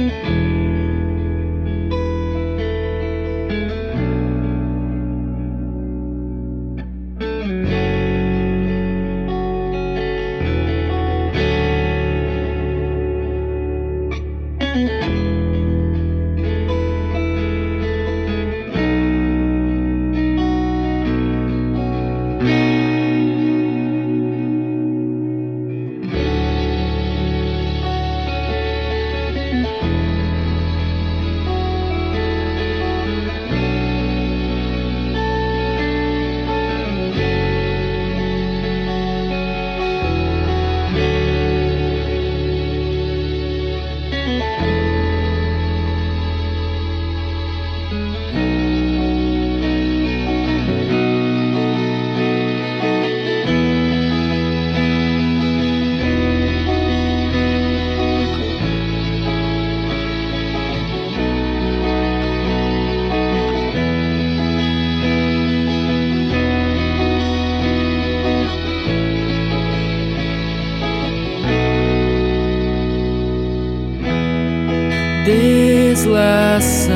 Deslaçar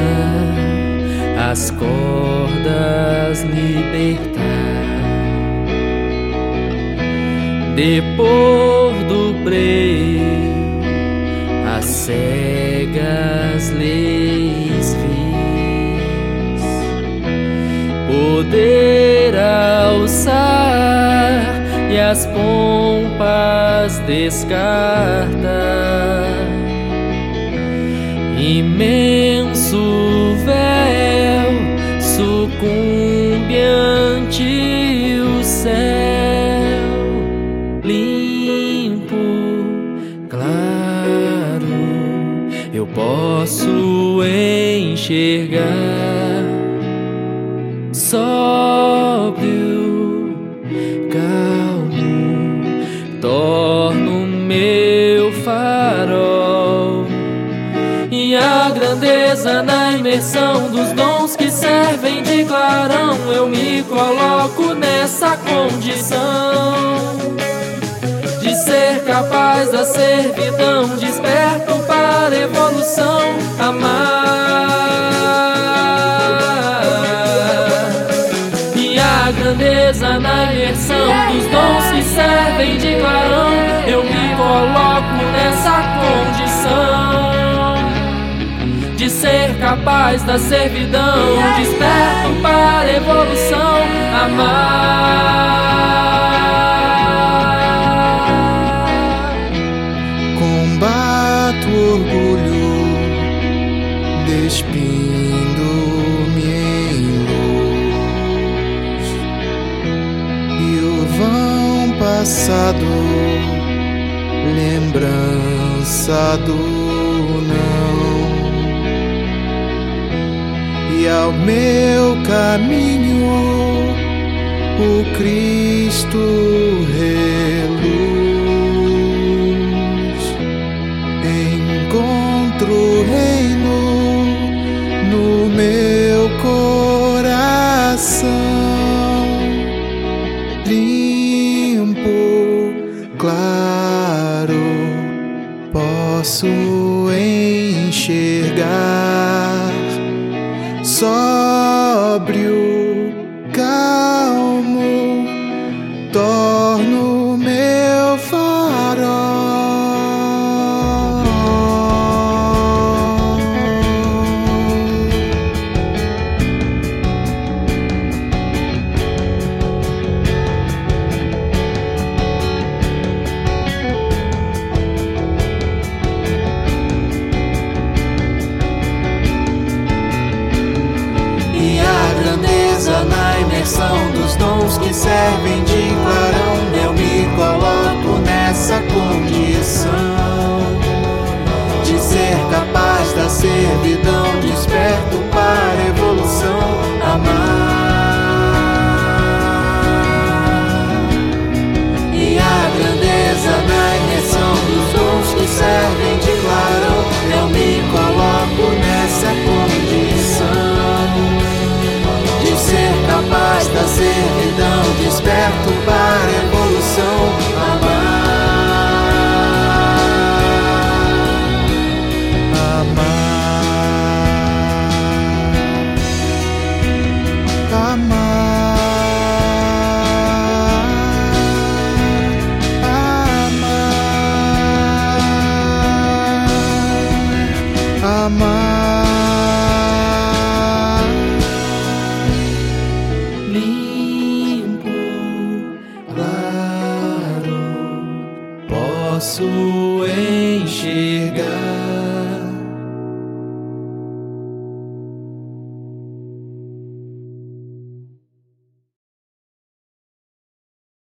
as cordas, libertar, depor do breu as cegas leis vis, poder alçar e as pompas descartar. Imenso véu sucumbe ante o céu, limpo, claro, eu posso enxergar, sóbrio, calmo, torno meu farol. E a grandeza na imersão dos dons que servem de clarão, eu me coloco nessa condição de ser capaz da servidão, desperto para a evolução, amar. E a grandeza na imersão dos dons que servem de clarão, eu me coloco nessa condição de ser capaz da servidão, desperto para a evolução, amar. Combato o orgulho, despindo-me em luz, e o vão passado, lembrança do não. E ao meu caminho o Cristo reluz. Encontro o reino no meu coração, limpo, claro, posso enxergar, sóbrio, calmo, torno meu farol. enxergar.